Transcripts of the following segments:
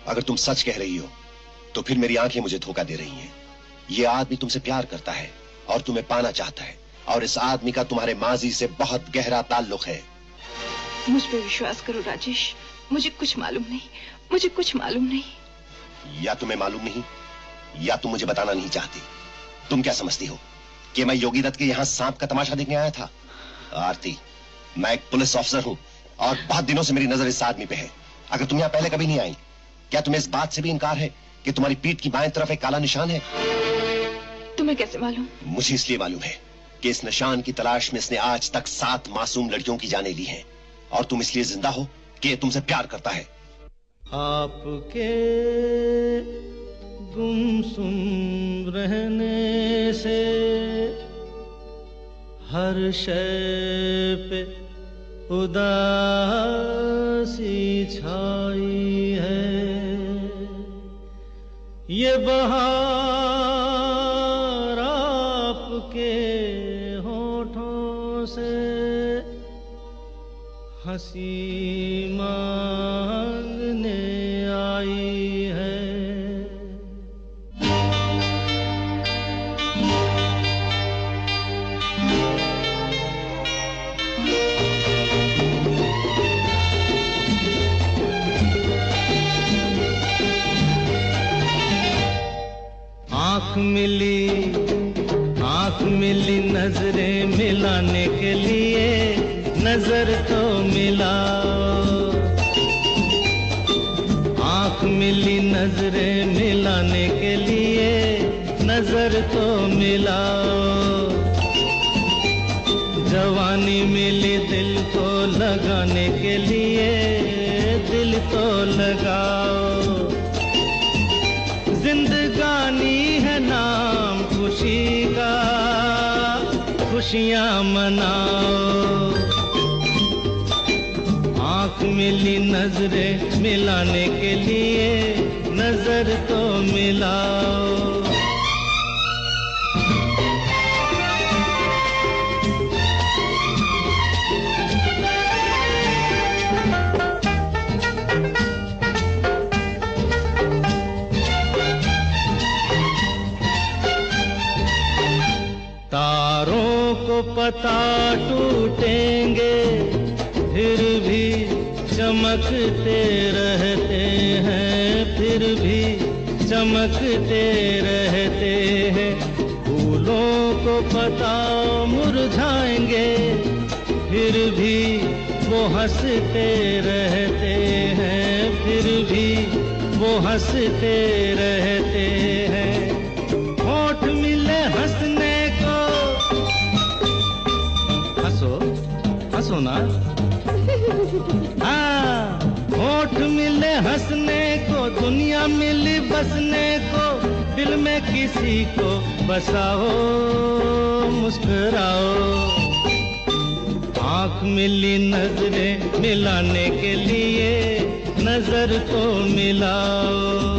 अगर तुम सच कह रही हो तो फिर मेरी आंखें मुझे धोखा दे रही हैं। ये आदमी तुमसे प्यार करता है और तुम्हें पाना चाहता है, और इस आदमी का तुम्हारे माजी से बहुत गहरा ताल्लुक है। मुझ पे विश्वास करो राजेश, मुझे कुछ मालूम नहीं, मुझे कुछ मालूम नहीं। या तुम्हें मालूम नहीं या तुम मुझे बताना नहीं चाहती। तुम क्या समझती हो कि मैं योगी दत्त के यहाँ सांप का तमाशा देखने आया था? आरती, मैं एक पुलिस ऑफिसर हूँ और बहुत दिनों से मेरी नजर इस आदमी पे है। अगर तुम यहाँ पहले कभी नहीं आई, क्या तुम्हें इस बात से भी इनकार है कि तुम्हारी पीठ की बाएं तरफ एक काला निशान है? तुम्हें कैसे मालूम? मुझे इसलिए मालूम है कि इस निशान की तलाश में इसने आज तक 7 मासूम लड़कियों की जानें ली हैं, और तुम इसलिए जिंदा हो कि ये तुमसे प्यार करता है। आपके गुमसुम रहने से हर शय पे उदासी छाई है। ये बहार आपके होठों से हंसी मांगने आई है। आँख मिली नजरें मिलाने के लिए, नजर तो मिलाओ। आँख मिली नजरें मिलाने के लिए, नजर तो मिलाओ। जवानी मिली दिल को लगाने के लिए, दिल तो लगाओ। जिंदगानी है नाम खुशी का, खुशियां मनाओ। आँख मिली नजरें मिलाने के लिए, नजर तो मिलाओ। तारों को पता टूटेंगे, फिर भी चमकते रहते हैं, फिर भी चमकते रहते हैं। फूलों को पता मुरझाएंगे, फिर भी वो हंसते रहते हैं, फिर भी वो हंसते रहते हैं। होठ मिले हंसने, हंसो ना। हाँ, होठ मिले हंसने को, दुनिया मिली बसने को, दिल में किसी को बसाओ, मुस्कुराओ। आँख मिली नजरें मिलाने के लिए, नजर तो मिलाओ।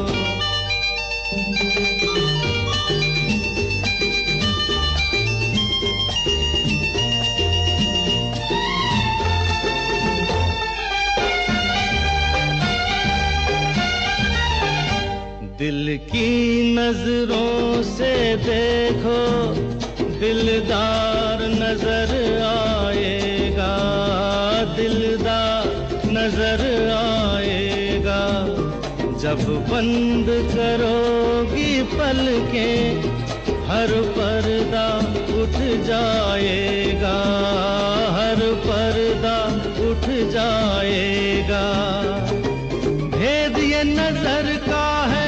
दिल की नजरों से देखो, दिलदार नजर आएगा, दिलदार नजर आएगा। जब बंद करोगी पलकें, हर पर्दा उठ जाएगा, हर पर्दा उठ जाएगा। भेद ये नजर का है,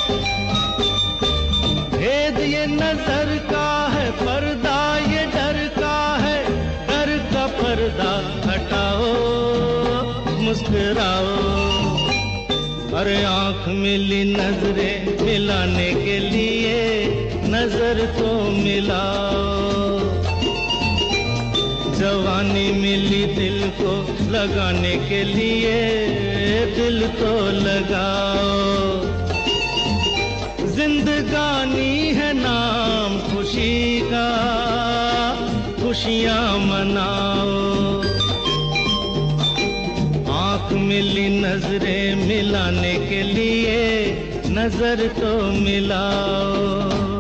भेद ये नजर का है, पर्दा ये डर का है। डर का पर्दा हटाओ, मुस्कुराओ। अरे आँख मिली नजरें मिलाने के लिए, नजर तो मिलाओ। जवानी मिली दिल को लगाने के लिए, दिल तो लगाओ। जिंदगानी है नाम खुशी का, खुशियां मनाओ। आँख आँख मिली नजरें मिलाने के लिए नजर तो मिलाओ।